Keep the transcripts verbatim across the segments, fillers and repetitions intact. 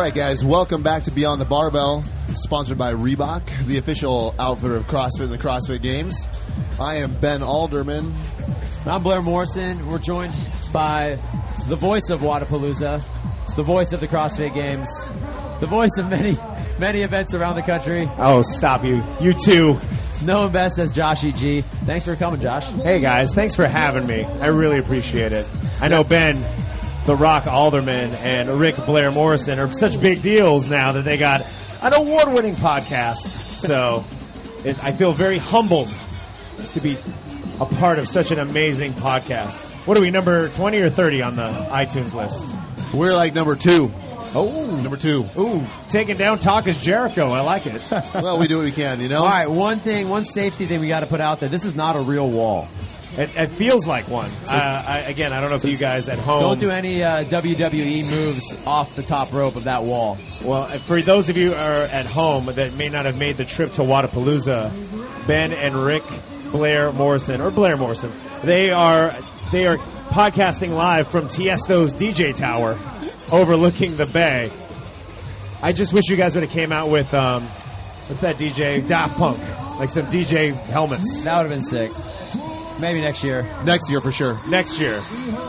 right, guys, welcome back to Beyond the Barbell, sponsored by Reebok, the official outfitter of CrossFit and the CrossFit Games. I am Ben Alderman. I'm Blair Morrison. We're joined by the voice of Wodapalooza, the voice of the CrossFit Games, the voice of many, many events around the country. Oh, stop you. You too. Known best as Josh E G. Thanks for coming, Josh. Hey, guys. Thanks for having me. I really appreciate it. I know Ben, The Rock Alderman, and Rick Blair Morrison are such big deals now that they got an award-winning podcast. So it, I feel very humbled to be a part of such an amazing podcast. What are we, number twenty or thirty on the iTunes list? We're like number two. Oh, Number two. Ooh, taking down Talk is Jericho. I like it. Well, we do what we can, you know? All right, one thing, one safety thing we got to put out there. This is not a real wall. It, it feels like one. Uh, I, again, I don't know if you guys at home... Don't do any uh, W W E moves off the top rope of that wall. Well, for those of you who are at home that may not have made the trip to Wodapalooza, Ben and Rick Blair Morrison, or Blair Morrison, they are they are podcasting live from Tiesto's D J tower overlooking the bay. I just wish you guys would have came out with, um, what's that D J? Daft Punk. Like some D J helmets. That would have been sick. Maybe next year. Next year, for sure. Next year.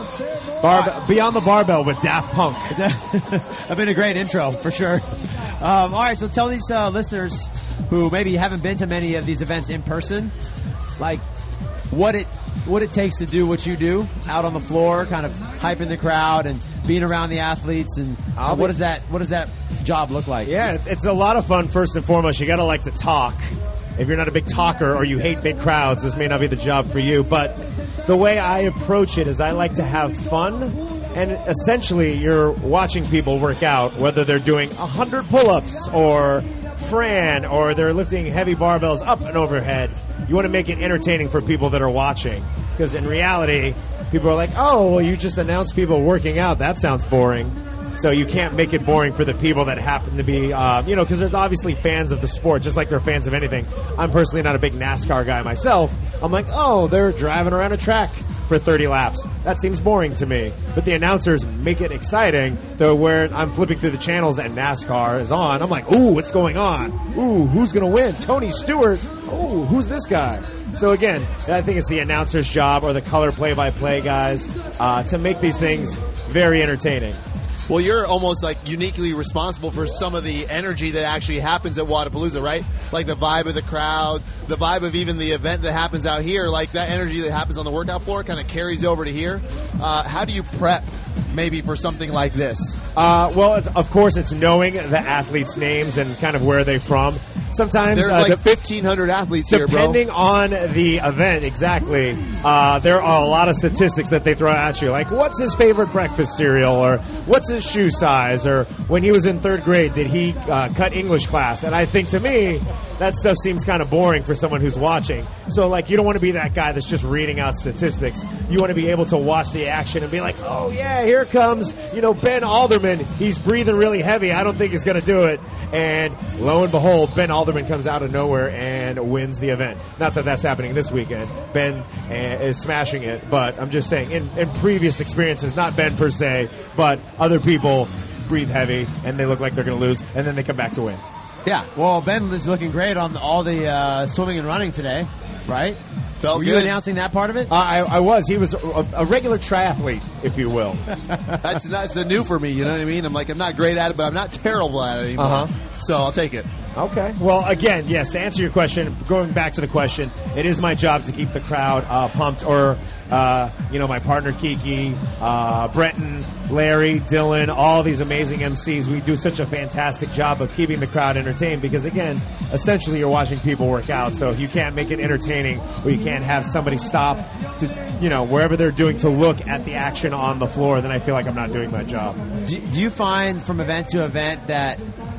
Barbe- Beyond the Barbell with Daft Punk. That'd been a great intro, for sure. Um, all right, so tell these uh, listeners who maybe haven't been to many of these events in person, like, what it what it takes to do what you do out on the floor, kind of hyping the crowd and being around the athletes, and uh, what does that what does that job look like? Yeah, it's a lot of fun. First and foremost, you got to like to talk. If you're not a big talker or you hate big crowds, this may not be the job for you. But the way I approach it is I like to have fun, and essentially you're watching people work out, whether they're doing one hundred pull-ups or Fran, or they're lifting heavy barbells up and overhead. You want to make it entertaining for people that are watching, because in reality, people are like, oh, well, you just announced people working out. That sounds boring. So you can't make it boring for the people that happen to be, uh, you know, because there's obviously fans of the sport, just like they're fans of anything. I'm personally not a big NASCAR guy myself. I'm like, oh, they're driving around a track for thirty laps. That seems boring to me. But the announcers make it exciting. Though where I'm flipping through the channels and NASCAR is on, I'm like, ooh, what's going on? Ooh, who's going to win? Tony Stewart. Ooh, who's this guy? So again, I think it's the announcer's job or the color play-by-play guys uh, to make these things very entertaining. Well, you're almost like uniquely responsible for some of the energy that actually happens at Wodapalooza, right? Like the vibe of the crowd, the vibe of even the event that happens out here, like that energy that happens on the workout floor kind of carries over to here. Uh, how do you prep maybe for something like this? Uh, well, it's, of course, it's knowing the athletes' names and kind of where they're from. Sometimes there's uh, like the, fifteen hundred athletes here, bro. Depending on the event, exactly, uh, there are a lot of statistics that they throw at you, like what's his favorite breakfast cereal, or what's his shoe size, or when he was in third grade, did he uh, cut English class? And I think to me, that stuff seems kind of boring for someone who's watching. So, like, you don't want to be that guy that's just reading out statistics. You want to be able to watch the action and be like, oh, yeah, here comes, you know, Ben Alderman. He's breathing really heavy. I don't think he's going to do it. And lo and behold, Ben Alderman comes out of nowhere and wins the event. Not that that's happening this weekend. Ben uh, is smashing it. But I'm just saying, in, in previous experiences, not Ben per se, but other people breathe heavy and they look like they're going to lose, and then they come back to win. Yeah, well, Ben is looking great on all the uh, swimming and running today, right? Felt Were good. you announcing that part of it? Uh, I, I was. He was a, a regular triathlete, if you will. That's that's the new for me, you know what I mean? I'm like, I'm not great at it, but I'm not terrible at it anymore. Uh-huh. So I'll take it. Okay. Well, again, yes, to answer your question, going back to the question, it is my job to keep the crowd uh, pumped, or, uh, you know, my partner Kiki, uh, Brenton, Larry, Dylan, all these amazing M Cs. We do such a fantastic job of keeping the crowd entertained because, again, essentially you're watching people work out. So if you can't make it entertaining, or you can't have somebody stop to, you know, wherever they're doing to look at the action on the floor, then I feel like I'm not doing my job. Do, do you find from event to event that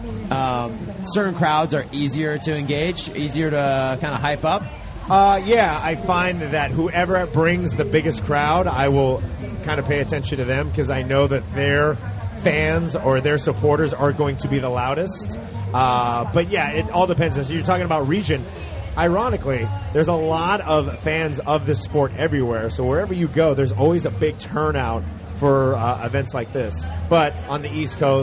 um, certain crowds are easier to engage, easier to kind of hype up? Uh, yeah, I find that whoever brings the biggest crowd, I will kind of pay attention to them because I know that their fans or their supporters are going to be the loudest. Uh, but yeah, it all depends. So you're talking about region. Ironically, there's a lot of fans of this sport everywhere. So wherever you go, there's always a big turnout for uh, events like this. But on the East Coast,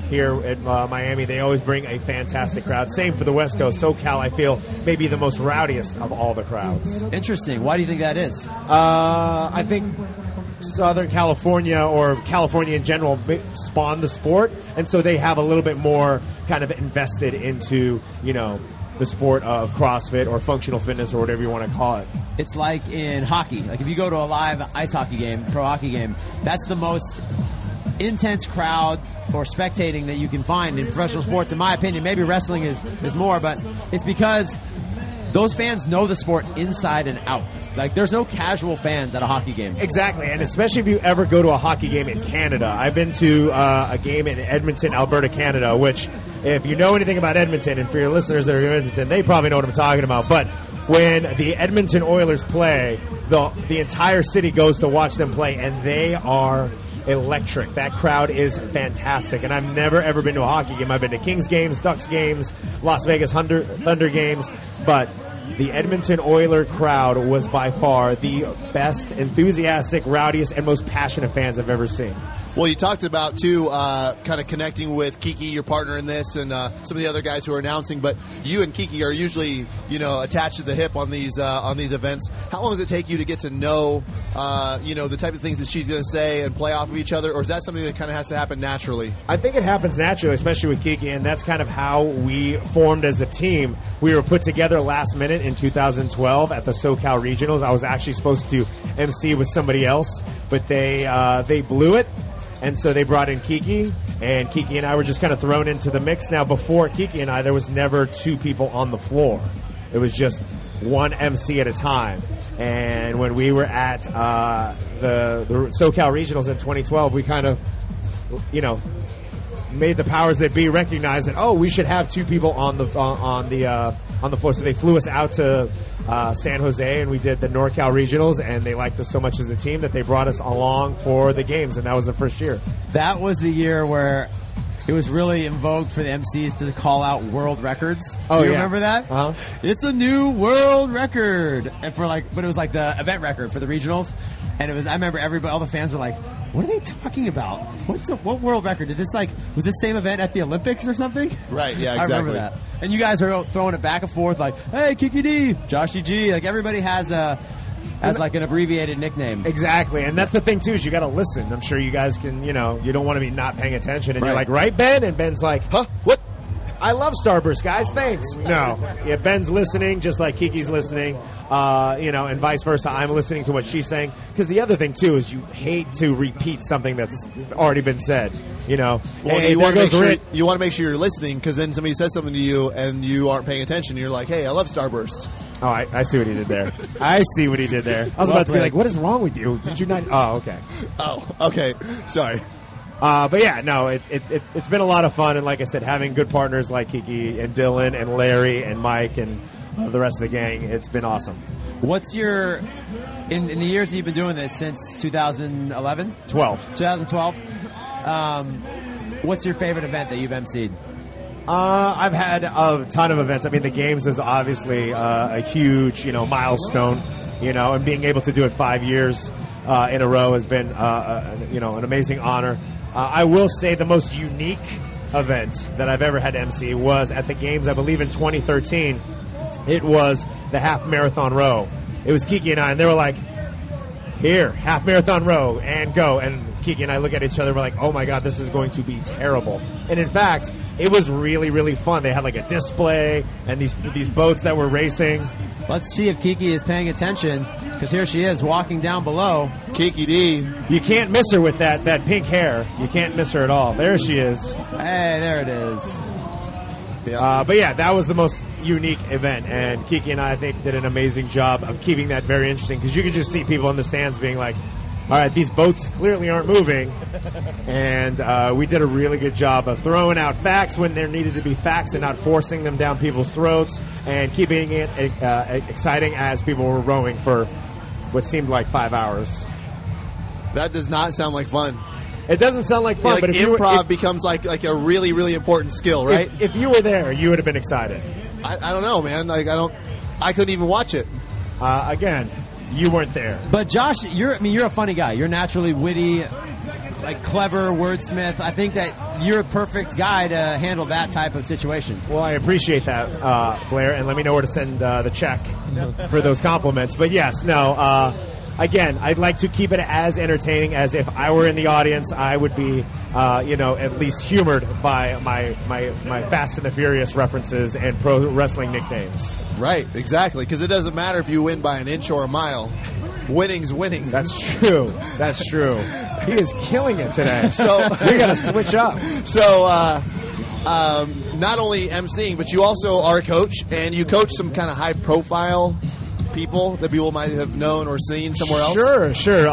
here in uh, Miami. They always bring a fantastic crowd. Same for the West Coast. SoCal, I feel, maybe the most rowdiest of all the crowds. Interesting. Why do you think that is? Uh, I think Southern California, or California in general, spawned the sport, and so they have a little bit more kind of invested into, you know, the sport of CrossFit or functional fitness or whatever you want to call it. It's like in hockey. Like if you go to a live ice hockey game, pro hockey game, that's the most intense crowd or spectating that you can find in professional sports. In my opinion, maybe wrestling is, is more, but it's because those fans know the sport inside and out. Like, there's no casual fans at a hockey game. Exactly, and especially if you ever go to a hockey game in Canada. I've been to uh, a game in Edmonton, Alberta, Canada, which, if you know anything about Edmonton, and for your listeners that are in Edmonton, they probably know what I'm talking about, but when the Edmonton Oilers play, the the entire city goes to watch them play, and they are electric. That crowd is fantastic, and I've never, ever been to a hockey game. I've been to Kings games, Ducks games, Las Vegas Thunder, Thunder games, but the Edmonton Oiler crowd was by far the best, enthusiastic, rowdiest, and most passionate fans I've ever seen. Well, you talked about, too, uh, kind of connecting with Kiki, your partner in this, and uh, some of the other guys who are announcing, but you and Kiki are usually, you know, attached to the hip on these uh, on these events. How long does it take you to get to know, uh, you know, the type of things that she's going to say and play off of each other, or is that something that kind of has to happen naturally? I think it happens naturally, especially with Kiki, and that's kind of how we formed as a team. We were put together last minute in two thousand twelve at the SoCal Regionals. I was actually supposed to M C with somebody else, but they uh, they blew it. And so they brought in Kiki, and Kiki and I were just kind of thrown into the mix. Now, before Kiki and I, there was never two people on the floor. It was just one M C at a time. And when we were at uh, the, the SoCal Regionals in twenty twelve, we kind of, you know, made the powers that be recognize that, oh, we should have two people on the on, on the uh, on the floor. So they flew us out to Uh, San Jose, and we did the NorCal Regionals, and they liked us so much as a team that they brought us along for the games, and that was the first year. That was the year where it was really in vogue for the M Cs to call out world records. Oh, Do you yeah. remember that? Uh-huh. It's a new world record, and for like, but it was like the event record for the regionals, and it was. I remember everybody, all the fans were like, "What are they talking about? What's a, what world record? Did this like was this same event at the Olympics or something?" Right. Yeah. I Exactly. remember that. And you guys are throwing it back and forth, like, "Hey, Kiki D, Joshy G." Like everybody has a has like an abbreviated nickname. Exactly, and that's the thing too, is you got to listen. I'm sure you guys can, you know, you don't want to be not paying attention, and Right. you're like, right, Ben? And Ben's like, Huh? What? I love Starburst, guys. Thanks. No. Yeah, Ben's listening just like Kiki's listening, uh, you know, and vice versa. I'm listening to what she's saying. Because the other thing, too, is you hate to repeat something that's already been said, you know. Well, Hey, you there want to make goes sure Rit. you want to make sure you're listening, because then somebody says something to you and you aren't paying attention. You're like, "Hey, I love Starburst." Oh, I, I see what he did there. I see what he did there. I was Well about to be played. like, what is wrong with you? Did you not? Oh, okay. Oh, okay. Sorry. Uh, but yeah, no, it, it, it, it's been a lot of fun, and like I said, having good partners like Kiki and Dylan and Larry and Mike and uh, the rest of the gang, it's been awesome. What's your in, in the years that you've been doing this since two thousand eleven, twelve. twenty twelve? Um, what's your favorite event that you've emceed? Uh, I've had a ton of events. I mean, the games is obviously uh, a huge, you know, milestone, you know, and being able to do it five years uh, in a row has been, uh, a, you know, an amazing honor. Uh, I will say the most unique event that I've ever had to M C was at the games, I believe, in twenty thirteen. It was the half marathon row. It was Kiki and I, and they were like, "Here, half marathon row, and go." And Kiki and I look at each other, we're like, "Oh my God, this is going to be terrible." And in fact, it was really, really fun. They had like a display and these these boats that were racing. Let's see if Kiki is paying attention, because here she is walking down below. Kiki D. You can't miss her with that that pink hair. You can't miss her at all. There she is. Hey, there it is. Yeah. Uh, but yeah, that was the most unique event, and Kiki and I, I think, did an amazing job of keeping that very interesting, because you could just see people in the stands being like, all right, these boats clearly aren't moving, and uh, we did a really good job of throwing out facts when there needed to be facts and not forcing them down people's throats, and keeping it uh, exciting as people were rowing for what seemed like five hours. That does not sound like fun. It doesn't sound like fun, Yeah, like but if you were, improv if, becomes like like a really really important skill, right? if, if you were there, you would have been excited. I, I don't know, man. Like I don't, I couldn't even watch it. Uh, again, you weren't there. But Josh, you're I mean you're a funny guy. You're naturally witty. like clever wordsmith. I think that you're a perfect guy to handle that type of situation. Well, I appreciate that, uh, Blair, and let me know where to send uh, the check for those compliments. But yes, no, uh, again, I'd like to keep it as entertaining as if I were in the audience. I would be, uh, you know, at least humored by my, my, my Fast and the Furious references and pro wrestling nicknames. Right, exactly, because it doesn't matter if you win by an inch or a mile. Winning's winning. That's true. That's true. He is killing it today. So we got to switch up. So, uh, um, not only emceeing, but you also are a coach, and you coach some kind of high-profile people that people might have known or seen somewhere else. Sure, sure. Uh,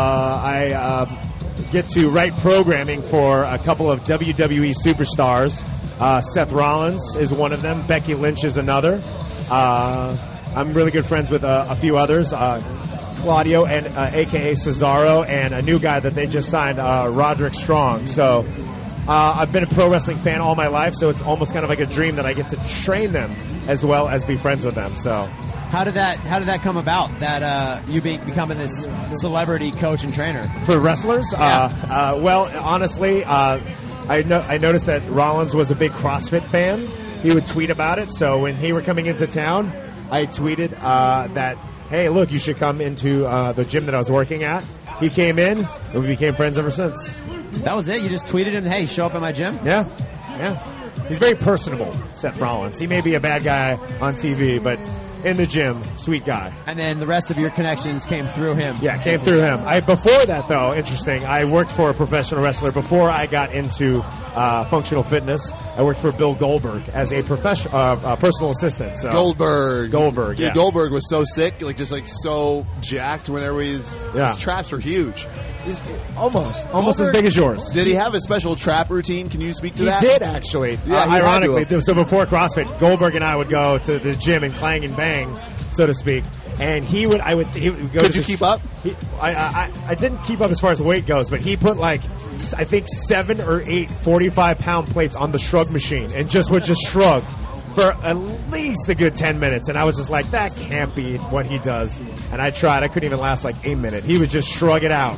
I uh, get to write programming for a couple of W W E superstars. Uh, Seth Rollins is one of them. Becky Lynch is another. Uh, I'm really good friends with uh, a few others. Uh, Claudio, and uh, a k a. Cesaro, and a new guy that they just signed, uh, Roderick Strong. So uh, I've been a pro wrestling fan all my life, so it's almost kind of like a dream that I get to train them as well as be friends with them. So how did that how did that come about, that uh, you be, becoming this celebrity coach and trainer? For wrestlers? Yeah. Uh, uh, well, honestly, uh, I, no, I noticed that Rollins was a big CrossFit fan. He would tweet about it, so when he were coming into town, I tweeted uh, that, hey, look, you should come into uh, the gym that I was working at. He came in, and we became friends ever since. That was it? You just tweeted him, hey, show up at my gym? Yeah, yeah. He's very personable, Seth Rollins. He may be a bad guy on T V, but in the gym, sweet guy. And then the rest of your connections came through him. Yeah, came through him. I Before that, though, interesting, I worked for a professional wrestler. Before I got into uh, functional fitness, I worked for Bill Goldberg as a professional, uh, uh, personal assistant. So. Goldberg. Goldberg, Dude, yeah. Goldberg was so sick, like just like so jacked whenever he's... Yeah. His traps were huge. He's almost. Almost Goldberg, as big as yours. Did he have a special trap routine? Can you speak to He that? did, actually. Yeah, uh, he had to ironically. have. So before CrossFit, Goldberg and I would go to the gym and clang and bang, so to speak. And he would, I would, he would go Could to you the keep sh- up? He, I, I, I didn't keep up as far as weight goes, but he put like, I think seven or eight forty-five pound plates on the shrug machine and just would just shrug for at least a good ten minutes. And I was just like, that can't be what he does. And I tried. I couldn't even last like a minute. He would just shrug it out.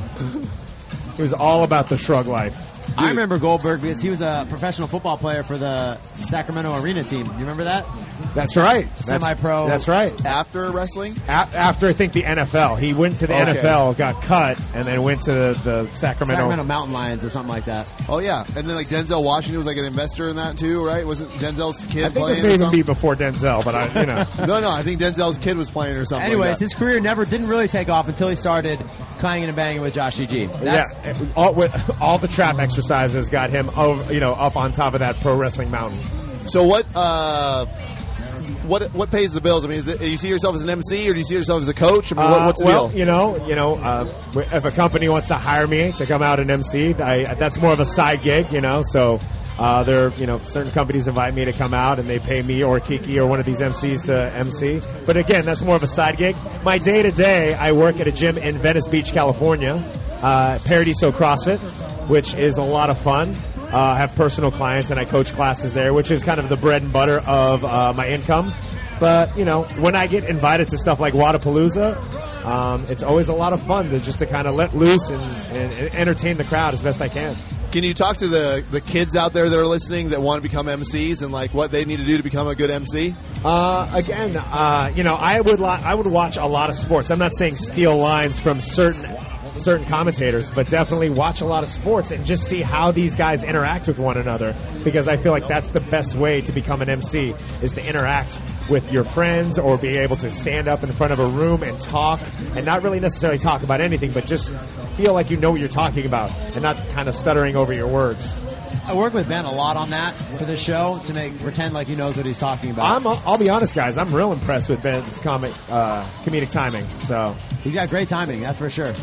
It was all about the shrug life. Dude. I remember Goldberg because he was a professional football player for the Sacramento Arena team. You remember that? That's right. Semi-pro. That's, that's right. After wrestling? A- after, I think, the N F L. He went to the Okay. N F L, got cut, and then went to the, the Sacramento. Sacramento Mountain Lions or something like that. Oh, yeah. And then, like, Denzel Washington was, like, an investor in that, too, right? Wasn't Denzel's kid I think playing this may or even something? be before Denzel, but I, you know. No, no. I think Denzel's kid was playing or something Anyways, like that. his career never didn't really take off until he started clanging and banging with Josh E G. That's, yeah, all, with, all the trap exercises got him, over, you know, up on top of that pro wrestling mountain. So what... Uh, What what pays the bills? I mean, is it, you see yourself as an M C or do you see yourself as a coach? I mean, what, Uh, what's the well, deal? you know, you know, uh, if a company wants to hire me to come out and M C, I, that's more of a side gig, you know. So uh, there, you know, certain companies invite me to come out and they pay me or Kiki or one of these M Cs to M C. But again, that's more of a side gig. My day to day, I work at a gym in Venice Beach, California, uh, Paradiso CrossFit, which is a lot of fun. Uh, I have personal clients and I coach classes there, which is kind of the bread and butter of uh, my income. But, you know, when I get invited to stuff like Wodapalooza, um, it's always a lot of fun to just to kind of let loose and, and, and entertain the crowd as best I can. Can you talk to the, the kids out there that are listening that want to become M Cs and like what they need to do to become a good M C? Uh, again, uh, you know, I would li- I would watch a lot of sports. I'm not saying steal lines from certain certain commentators, but definitely watch a lot of sports and just see how these guys interact with one another, because I feel like that's the best way to become an M C, is to interact with your friends or be able to stand up in front of a room and talk, and not really necessarily talk about anything, but just feel like you know what you're talking about and not kind of stuttering over your words. I work with Ben a lot on that for this show to make pretend like he knows what he's talking about. I'm, I'll be honest, guys. I'm real impressed with Ben's comic, uh, comedic timing. So He's got great timing, that's for sure.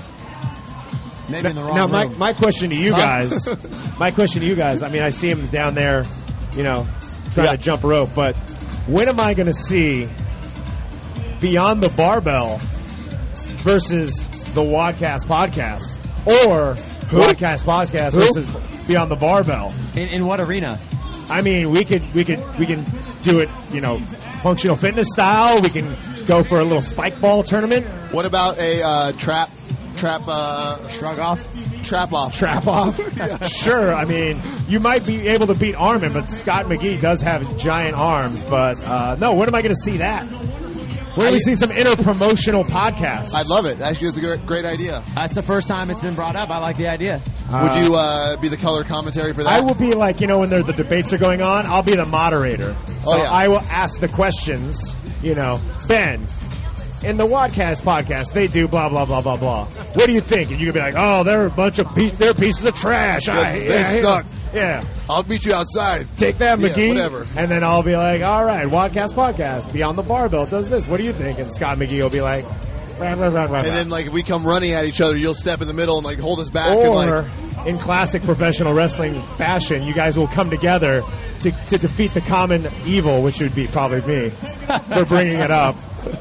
Maybe in the wrong now, my, room. my question to you Huh? guys, my question to you guys. I mean, I see him down there, you know, trying Yeah. to jump rope. But when am I going to see Beyond the Barbell versus the Wadcast podcast, or Wadcast podcast Who? versus Beyond the Barbell? in, in what arena? I mean, we could we could we can do it, you know, functional fitness style. We can go for a little spike ball tournament. What about a uh, trap trap uh, Shrug off? trap off. Trap off? Sure. I mean, you might be able to beat Armin, but Scott McGee does have giant arms. But uh, no, when am I going to see that? When do we see some inter-promotional podcasts? I'd love it. Actually, it's a great, great idea. That's the first time it's been brought up. I like the idea. Would you uh, be the color commentary for that? I will be like, you know, when the debates are going on, I'll be the moderator. So Oh, yeah. I will ask the questions, you know, Ben, in the Wadcast podcast, they do blah, blah, blah, blah, blah. What do you think? And you can be like, oh, they're a bunch of piece, they're pieces of trash. I, they yeah, suck. Yeah. I'll meet you outside. Take that, Yeah, McGee. whatever. And then I'll be like, all right, Wadcast podcast, Beyond the Barbell does this. What do you think? And Scott McGee will be like, rah, rah, rah, rah, And rah. then, like, if we come running at each other, you'll step in the middle and, like, hold us back. and, Or, like, in classic professional wrestling fashion, you guys will come together to, to defeat the common evil, which would be probably me, for bringing it up.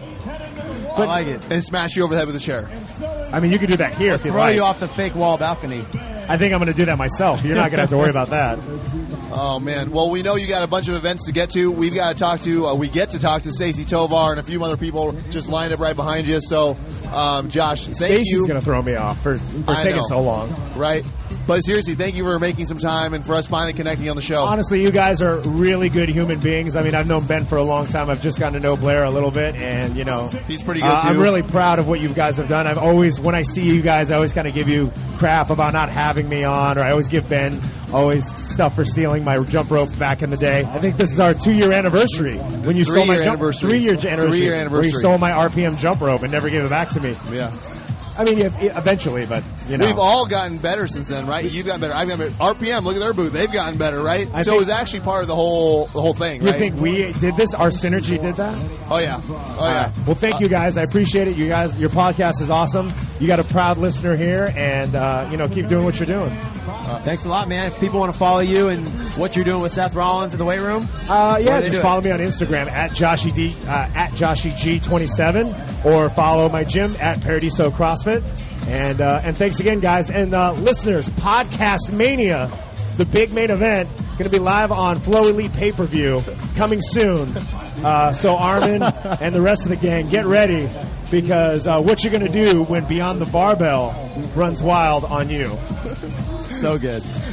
I like it. and smash you over the head with a chair. I mean, you can do that here if you Throw like. you off the fake wall balcony. I think I'm going to do that myself. You're not going to have to worry about that. Oh, man. Well, we know you got a bunch of events to get to. We've got to talk to, uh, we get to talk to Stacey Tovar and a few other people just lined up right behind you. So, um, Josh, thank Stacey's you. going to throw me off for, for I taking know. so long. Right? But seriously, thank you for making some time and for us finally connecting on the show. Honestly, you guys are really good human beings. I mean, I've known Ben for a long time. I've just gotten to know Blair a little bit, and, you know, He's pretty good, uh, too. I'm really proud of what you guys have done. I've always, when I see you guys, I always kind of give you crap about not having me on, or I always give Ben always stuff for stealing my jump rope back in the day. I think this is our two-year anniversary when you stole my three-year jump anniversary. three-year anniversary. Three-year Where you anniversary. stole my R P M jump rope and never gave it back to me. Yeah. I mean, yeah, eventually, but you know, We've all gotten better since then, right? You've gotten better. I've gotten better. R P M, look at their booth. They've gotten better, right? I so think- it was actually part of the whole the whole thing, you right? think we did this? Our synergy did that? Oh, yeah. Oh, yeah. Uh, well, thank you guys. I appreciate it. You guys, your podcast is awesome. You got a proud listener here, and uh, you know, keep doing what you're doing. Thanks a lot, man. If people want to follow you and what you're doing with Seth Rollins in the weight room, Uh, Where yeah, they just do it? follow me on Instagram at Joshy D uh, at Joshy G twenty-seven, or follow my gym at Paradiso CrossFit. And uh, and thanks again, guys, and uh, listeners. Podcast Mania, the big main event, going to be live on Flow Elite pay per view coming soon. Uh, so Armin and the rest of the gang, get ready, because uh, what you're going to do when Beyond the Barbell runs wild on you. so good.